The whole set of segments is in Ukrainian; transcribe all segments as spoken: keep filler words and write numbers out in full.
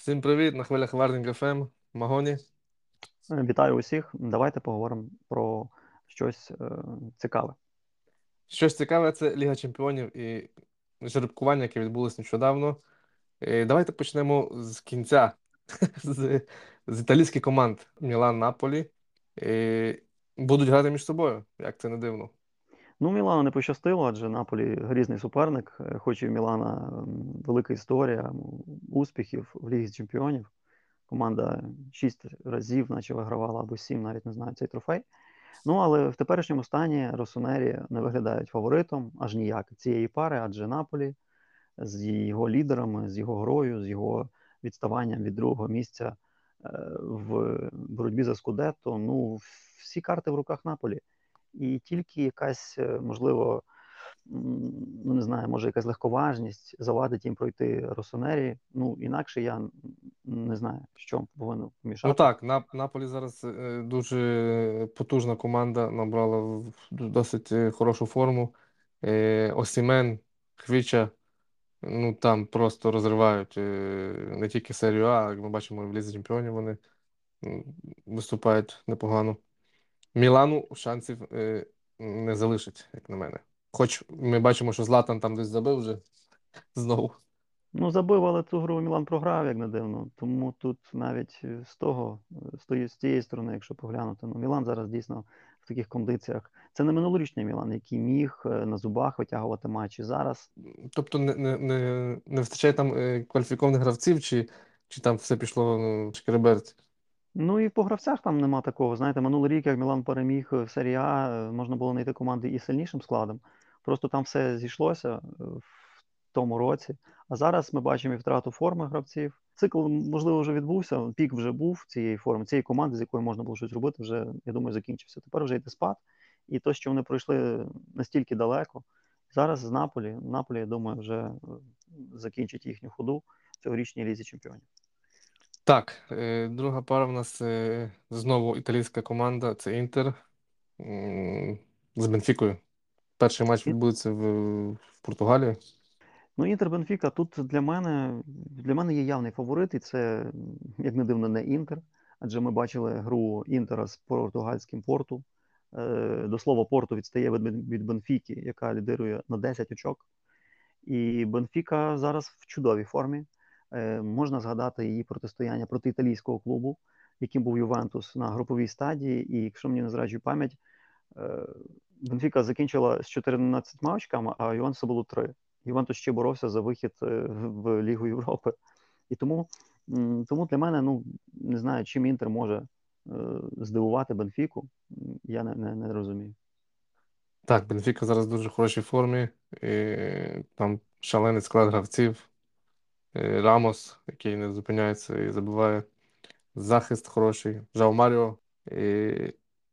Всім привіт, на хвилях Вардінг еф ем, Магоні. Е, Вітаю усіх. Давайте поговоримо про щось е, цікаве. Щось цікаве, це Ліга Чемпіонів і жеребкування, яке відбулось нещодавно. Е, Давайте почнемо з кінця, з, з італійських команд Мілан, Наполі. Е, Будуть грати між собою, як це не дивно. Ну, Мілану не пощастило, адже Наполі грізний суперник, е, хоч і в Мілана м, велика історія м, успіхів в Лізі Чемпіонів. Команда шість разів, наче вигравала, або сім, навіть не знаю, цей трофей. Ну, але в теперішньому стані Росонері не виглядають фаворитом аж ніяк цієї пари, адже Наполі з його лідерами, з його грою, з його відставанням від другого місця е, в боротьбі за Скудетто, ну, всі карти в руках Наполі. І тільки якась, е, можливо, м, ну не знаю, може якась легковажність завадить їм пройти Росонері. Ну, інакше я н- не знаю, що повинно Ну помішати. так, Нап- Наполі зараз е, дуже потужна команда, набрала в- досить е, хорошу форму. Е, Осімен, Хвіча. Ну там просто розривають е, не тільки серію А, як ми бачимо, і в Лізі Чемпіонів вони м, виступають непогано. Мілану шансів е, не залишить, як на мене. Хоч ми бачимо, що Златан там десь забив вже знову. Ну, забив, але цю гру Мілан програв, як не дивно. Тому тут навіть е, з того, е, з тої, з тієї сторони, якщо поглянути, ну Мілан зараз дійсно в таких кондиціях. Це не минулорічний Мілан, який міг е, на зубах витягувати матчі. Зараз Тобто не, не, не, не вистачає там е, кваліфікованих гравців, чи, чи там все пішло ну, шкереберть. ну і по гравцях там нема такого. Знаєте, минулий рік, як Мілан переміг в серії А, е, можна було знайти команди і сильнішим складом. Просто там все зійшлося е, в тому році. А зараз ми бачимо і втрату форми гравців. Цикл, можливо, вже відбувся, пік вже був цієї форми, цієї команди, з якою можна було щось робити, вже, я думаю, закінчився. Тепер вже йде спад. І то, що вони пройшли настільки далеко, зараз з Наполі, Наполі, я думаю, вже е, закінчить їхню ходу в цьогорічній лізі чемпіонів. Так, е, друга пара в нас е, знову італійська команда, це Інтер м, з Бенфікою. Перший матч відбудеться в, в Португалії. Ну, Інтер Бенфіка тут для мене для мене є явний фаворит, і це, як не дивно, не Інтер. Адже ми бачили гру Інтера з португальським Порту. Е, До слова, Порту відстає від, від Бенфіки, яка лідирує на десять очок. І Бенфіка зараз в чудовій формі. Е, Можна згадати її протистояння проти італійського клубу, яким був Ювентус на груповій стадії. І якщо мені не зраджує пам'ять, е, Бенфіка закінчила з чотирнадцятьма очками, а Ювентуса було три. Ювентус ще боровся за вихід е, в Лігу Європи. І тому, тому для мене, ну, не знаю, чим Інтер може е, здивувати Бенфіку, я не, не, не розумію. Так, Бенфіка зараз в дуже хорошій формі. І там шалений склад гравців. Е, Рамос, який не зупиняється і забиває. Захист хороший. Жао Маріо. І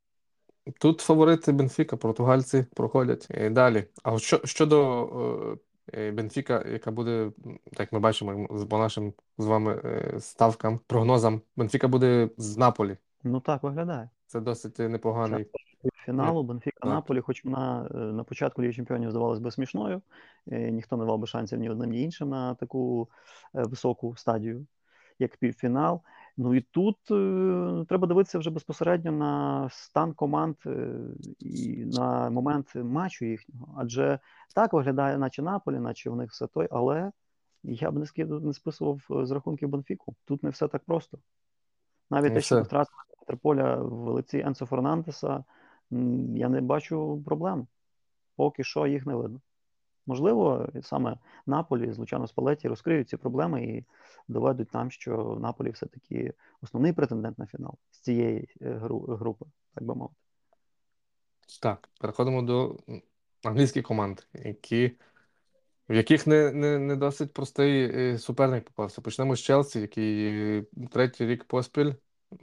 тут фаворити Бенфіка, португальці проходять. І далі. А от що, щодо е, е, Бенфіка, яка буде, як ми бачимо, з- по нашим з вами е, ставкам, прогнозам, Бенфіка буде з Наполі. Ну так виглядає. Це досить Це непоганий. Не, фіналу Бенфіка так. Наполі, хоч вона е, на початку Ліги Чемпіонів здавалась би смішною, е, ніхто не давав би шансів ні одним, ні іншим на таку е, високу стадію, як півфінал. Ну і тут е, треба дивитися вже безпосередньо на стан команд е, і на момент матчу їхнього. Адже так виглядає, наче Наполі, наче в них все той, але я б не скидав, не списував е, з рахунків Бенфіку. Тут не все так просто. Навіть Ну те, що ми все. втратили Терполя в лиці Енсо Фернандеса, м, я не бачу проблем. Поки що їх не видно. Можливо, саме Наполі з Лучано Спалетті розкриють ці проблеми і доведуть нам, що Наполі все-таки основний претендент на фінал з цієї е, гру- групи, так би мовити. Так, переходимо до англійських команд, які, в яких не, не, не досить простий е, суперник попався. Почнемо з Челсі, який е, третій рік поспіль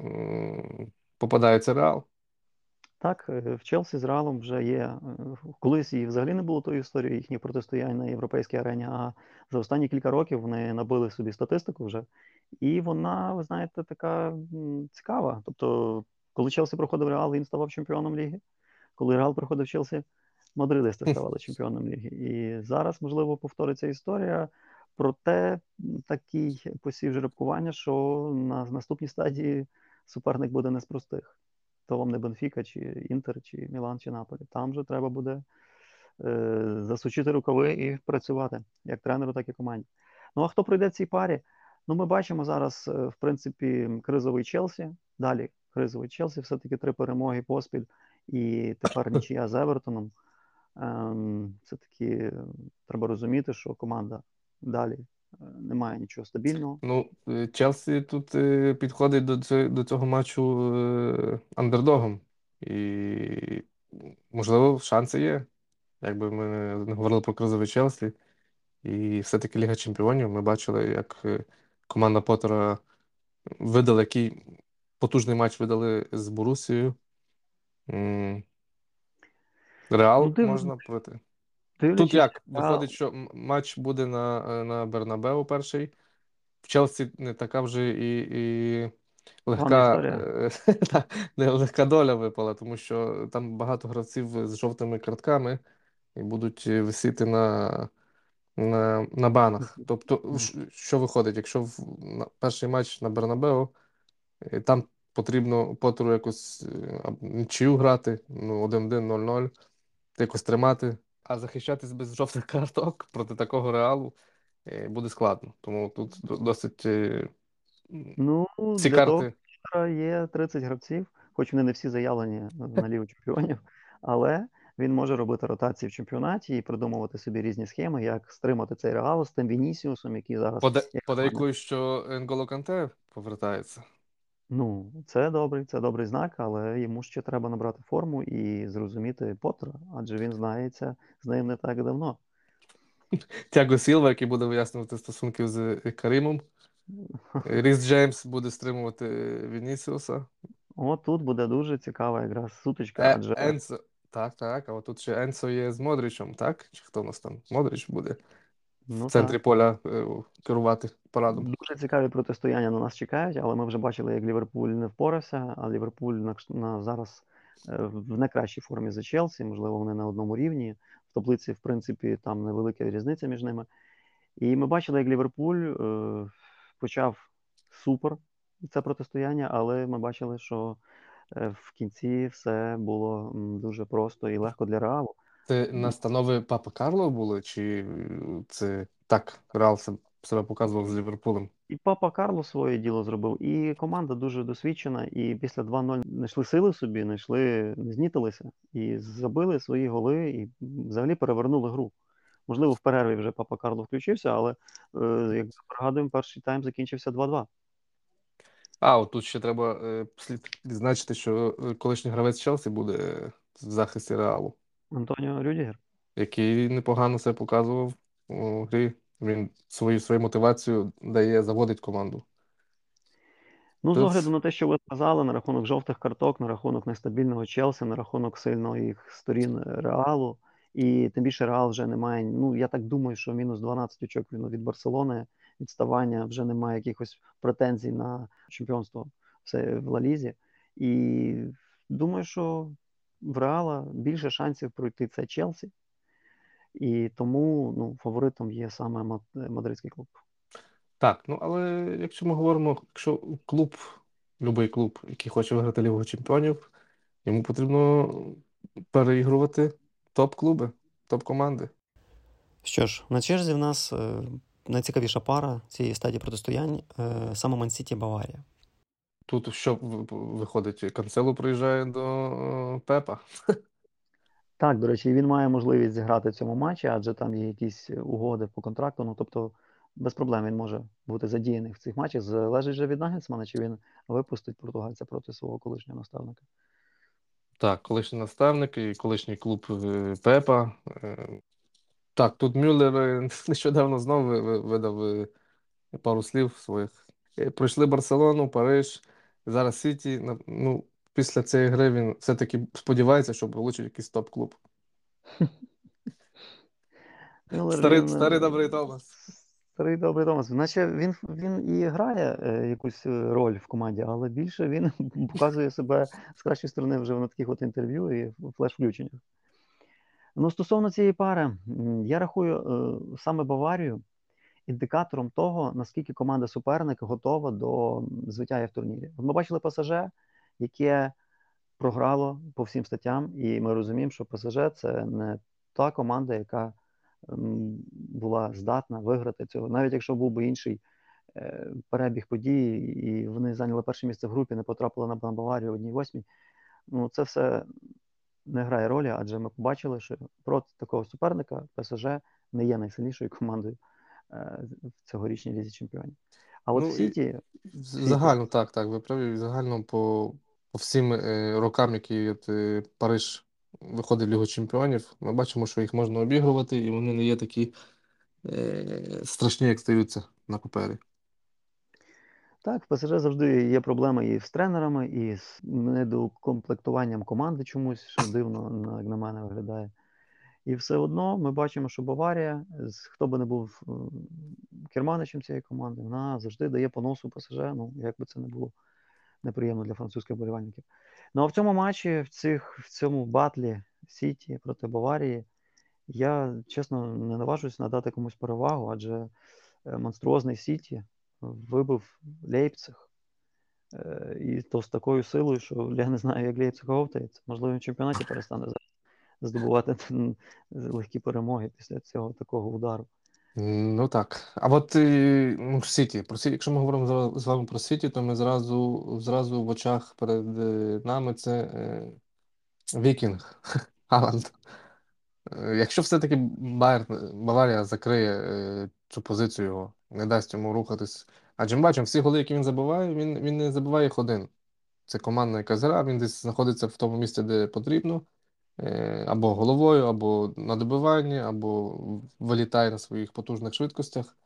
м, попадається Реал. Так, е, в Челсі з Реалом вже є. е, Колись і взагалі не було тої історії їхніх протистоянь на європейській арені, а за останні кілька років вони набили собі статистику вже. І вона, ви знаєте, така м, цікава. Тобто, коли Челсі проходив Реал, він ставав чемпіоном ліги. Коли Реал проходив Челсі, мадридисти ставали чемпіоном ліги. І зараз, можливо, повториться історія. проте такий посів жеребкування, що на наступній стадії суперник буде не з простих. То вам не Бенфіка, чи Інтер, чи Мілан, чи Наполі. Там же треба буде е, засучити рукави і працювати як тренеру, так і команді. Ну а хто пройде в цій парі? Ну, ми бачимо зараз, е, в принципі, кризовий Челсі. Далі кризовий Челсі, все-таки три перемоги поспіль, і тепер нічия з Евертоном. Ем, Все-таки треба розуміти, що команда далі е, не має нічого стабільного. Ну, е, Челсі тут е, підходить до цього, до цього матчу е, андердогом. І, можливо, шанси є. Якби ми не говорили про кризовий Челсі. І все-таки Ліга Чемпіонів. Ми бачили, як е, команда Поттера видала, який потужний матч видали з Борусією. М, Ну, Реал див, можна проти. Тут дивлячись, як? я Виходить, що м- матч буде на, е, на Бернабеу перший. В Челсі не така вже і, і погана легка, історія. е, та, не легка доля випала, тому що там багато гравців з жовтими картками і будуть е, висіти на, на, на банах. Тобто, Мгм. ш- що виходить, якщо в на перший матч на Бернабеу, е, там потрібно Поттеру якось е, аб- нічию грати, ну, один-один, нуль-нуль, якось тримати, а захищатись без жовтих карток проти такого реалу е, буде складно. Тому тут до- досить е, м, Ну, ці для того карти. Поттера є тридцять гравців, хоч вони не всі заявлені на Лігу Чемпіонів, але він може робити ротації в чемпіонаті і придумувати собі різні схеми, як стримати цей реал з тим Вінісіусом, який зараз, Поде- як на мене, Подейкують, що Енголо Канте повертається. ну, це добрий, це добрий знак, але йому ще треба набрати форму і зрозуміти Поттера, адже він знається з ним не так давно. Тяго Сілва, який буде вияснювати стосунки з Каримом. Ріс Джеймс буде стримувати Вінісіуса. От тут буде дуже цікава якраз сутичка, Е, адже Енсо. Так, так, а от тут ще Енсо є з Модрічем, так? Чи хто у нас там? Модріч буде в ну центрі так. поля е, керувати парадом. Дуже цікаві протистояння на нас чекають, але ми вже бачили, як Ліверпуль не впорався, а Ліверпуль на, кш- на зараз е, в найкращій формі за Челсі. Можливо, вони на одному рівні. В таблиці, в принципі, там невелика різниця між ними. І ми бачили, як Ліверпуль е, почав супер це протистояння, але ми бачили, що е, в кінці все було м, дуже просто і легко для Реалу. Це настанови Папа Карло були, чи е, це так Реал се- себе показував з Ліверпулем? І Папа Карло своє діло зробив, і команда дуже досвідчена, і після два нуль знайшли сили в собі, знайшли, не знітилися, і забили свої голи, і взагалі перевернули гру. Можливо, в перерві вже Папа Карло включився, але, е, як пригадуємо, перший тайм закінчився два-два. А, от тут ще треба е, слід відзначити, що е, колишній гравець Челсі буде е, в захисті Реалу, Антоніо Рюдігер. який непогано себе показував у грі. Він свою свою мотивацію дає, заводить команду. Ну, з огляду Тут на те, що ви сказали, на рахунок жовтих карток, на рахунок нестабільного Челсі, на рахунок сильних сторін Реалу, і тим більше Реал вже не має. Ну, я так думаю, що мінус дванадцять очок він від Барселони, відставання, вже немає якихось претензій на чемпіонство все в Ла Лізі. І думаю, що в Реала більше шансів пройти це Челсі, і тому ну, фаворитом є саме Мад- мадридський клуб. так, ну але якщо ми говоримо, якщо клуб, будь-який клуб, який хоче виграти Лігу Чемпіонів, йому потрібно переігрувати топ-клуби, топ-команди. Що ж, на черзі в нас е, найцікавіша пара цієї стадії протистоянь е, саме Ман-Сіті Баварія. Тут що в- в- виходить? Канцело приїжджає до е, Пепа. Так, до речі, і він має можливість зіграти в цьому матчі, адже там є якісь угоди по контракту. Ну, тобто, без проблем він може бути задіяний в цих матчах. Залежить же від Нагельсмана, чи він випустить португальця проти свого колишнього наставника. Так, колишній наставник і колишній клуб е, Пепа. Е, Так, тут Мюллер е, нещодавно знову ви- ви- видав е, пару слів своїх. Е, Пройшли Барселону, Париж, зараз Сіті. На- Ну, після цієї гри він все-таки сподівається, що получить якийсь топ-клуб. Мюллер, Старий, він е, старий добрий Томас. старий добрий Томас. Наче він, він і грає е, якусь е, роль в команді, але більше він показує себе з кращої сторони вже на таких от інтерв'ю і флеш-включеннях. Ну, стосовно цієї пари, м, я рахую е, саме Баварію. індикатором того, наскільки команда суперника готова до звиття в турнірі. От ми бачили ПСЖ, яке програло по всім статтям, і ми розуміємо, що ПСЖ це не та команда, яка була здатна виграти цього. Навіть якщо був би інший е, перебіг подій, і вони зайняли перше місце в групі, не потрапили на Баварію в одній восьмій, ну це все не грає ролі, адже ми побачили, що проти такого суперника ПСЖ не є найсильнішою командою е, в цьогорічній лізі чемпіонів. А от в Ну, і Сіті, в Сіті, загально, так, так, ви праві, загально по, по всім е, рокам, які от, е, Париж виходить в Лігу Чемпіонів, ми бачимо, що їх можна обігрувати, і вони не є такі е, страшні, як стаються на папері. так, в ПСЖ завжди є проблеми і з тренерами, і з недокомплектуванням команди чомусь, що дивно, на- як на мене, виглядає. І все одно ми бачимо, що Баварія, з- хто би не був е, керманичем цієї команди, вона завжди дає по носу ПСЖ, ну, як би це не було неприємно для французьких вболівальників. Ну а в цьому матчі, в цих, в цьому батлі Сіті проти Баварії, я, чесно, не наважуюсь надати комусь перевагу, адже е, монструозний Сіті вибив Лейпциг. Е, І то з такою силою, що я не знаю, як Лейпциг говтається. Можливо, він в чемпіонаті перестане здобувати легкі перемоги після цього такого удару. Ну так. А от е, ну, Сіті, про Сіті, якщо ми говоримо з з вами про Сіті, то ми зразу, зразу в очах перед е, нами це е, Вікінг Халанд. Е, Якщо все-таки Байер, Баварія закриє е, цю позицію його, не дасть йому рухатись. Адже ми бачимо, всі голи, які він забиває, він, він не забиває їх один. Це командна якась гра, він десь знаходиться в тому місці, де потрібно, е, або головою, або на добиванні, або вилітає на своїх потужних швидкостях.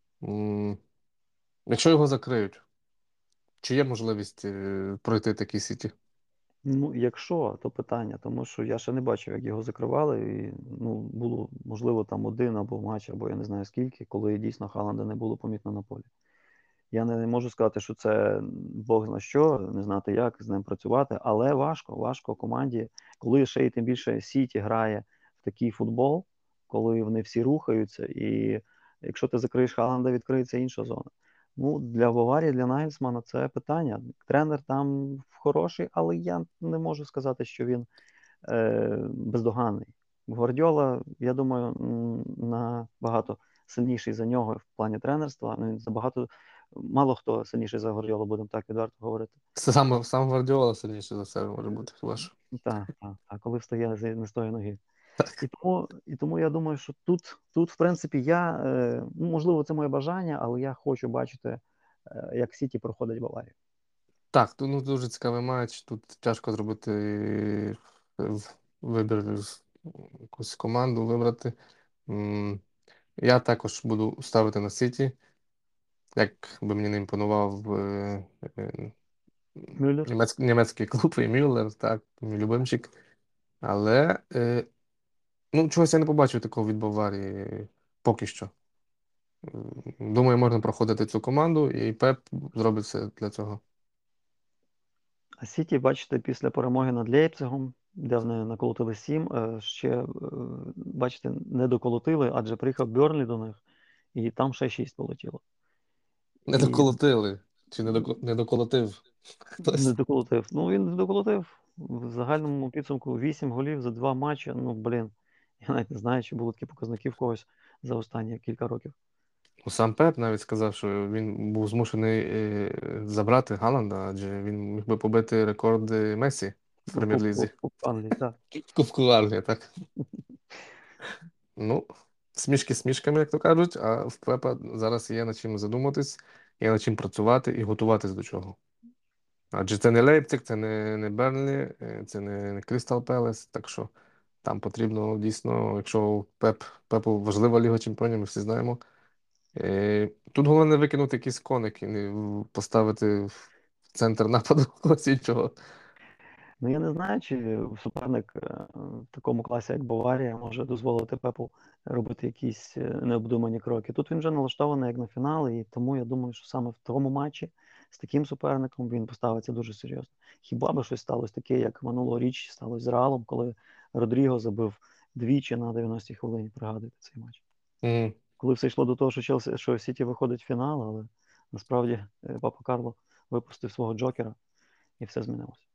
М, Якщо його закриють, чи є можливість е, пройти такі сіті? Ну, якщо, то питання, тому що я ще не бачив, як його закривали, і ну, було, можливо, там один або матч, або я не знаю скільки, коли дійсно Халанда не було помітно на полі. Я не можу сказати, що це Бог зна що, не знати, як з ним працювати, але важко, важко команді, коли ще й тим більше Сіті грає в такий футбол, коли вони всі рухаються, і якщо ти закриєш Халанда, відкриється інша зона. Ну, для Баварії, для Нагельсмана це питання. Тренер там хороший, але я не можу сказати, що він е, бездоганний. Гвардіола, я думаю, м, набагато сильніший за нього в плані тренерства. Ну, він забагато, мало хто сильніший за Гвардіолу, будемо так відверто говорити. Це сам, сам Гвардіола сильніше за себе може бути, хіба що. Так, так, так, коли встає з не з тої ноги. І тому, і тому я думаю, що тут, тут в принципі, я, е, ну, можливо, це моє бажання, але я хочу бачити, е, як Сіті проходить Баварію. Так, тут ну, дуже цікавий матч. Тут тяжко зробити е, вибір, з- якусь команду вибрати. М, Я також буду ставити на Сіті, як би мені не імпонував е, е, Мюллер. німець, німецький клуб і Мюллер, так, мій любимчик. Але е, ну, чогось я не побачив такого від Баварії поки що. М, Думаю, можна проходити цю команду, і Пеп зробить все для цього. А Сіті, бачите, після перемоги над Лейпцигом, де вони наколотили сім, е, ще, е, бачите, не доколотили, адже приїхав Бьорнлі до них, і там ще шість полетіло. Не І доколотили. Чи не, доко... не доколотив не хтось? доколотив. Ну, він не доколотив. В загальному підсумку вісім голів за два матчі. Ну, блін, я навіть не знаю, чи були такі показники в когось за останні кілька років. Ну, сам Пеп навіть сказав, що він був змушений е, забрати Галанда, адже він міг би побити рекорди Месі в В Кубку, Прем'єр-лізі. в Кубку Англії, так. В Кубку Англії, так. Ну, смішки смішками, як то кажуть, а в Пепа зараз є над чим задуматись, є над чим працювати і готуватись до чого. Адже це не Лейпциг, це не, не Бернлі, е, це не, не Крістал Пелес, так що там потрібно дійсно, якщо Пеп, Пепу важлива Ліга Чемпіонів, ми всі знаємо. Е, Тут головне викинути якийсь коник і не в- поставити в центр нападу когось іншого. Ну, я не знаю, чи суперник е, в такому класі, як Баварія, може дозволити Пепу робити якісь е, необдумані кроки. Тут він вже налаштований як на фінал, і тому я думаю, що саме в тому матчі з таким суперником він поставиться дуже серйозно. Хіба би щось сталося таке, як минулоріч сталося з Реалом, коли Родріго забив двічі на дев'яностій хвилині, пригадуєте цей матч. Мгм. коли все йшло до того, що Челсі, що Сіті виходить в фінал, але насправді е, Папа Карло випустив свого Джокера і все змінилося.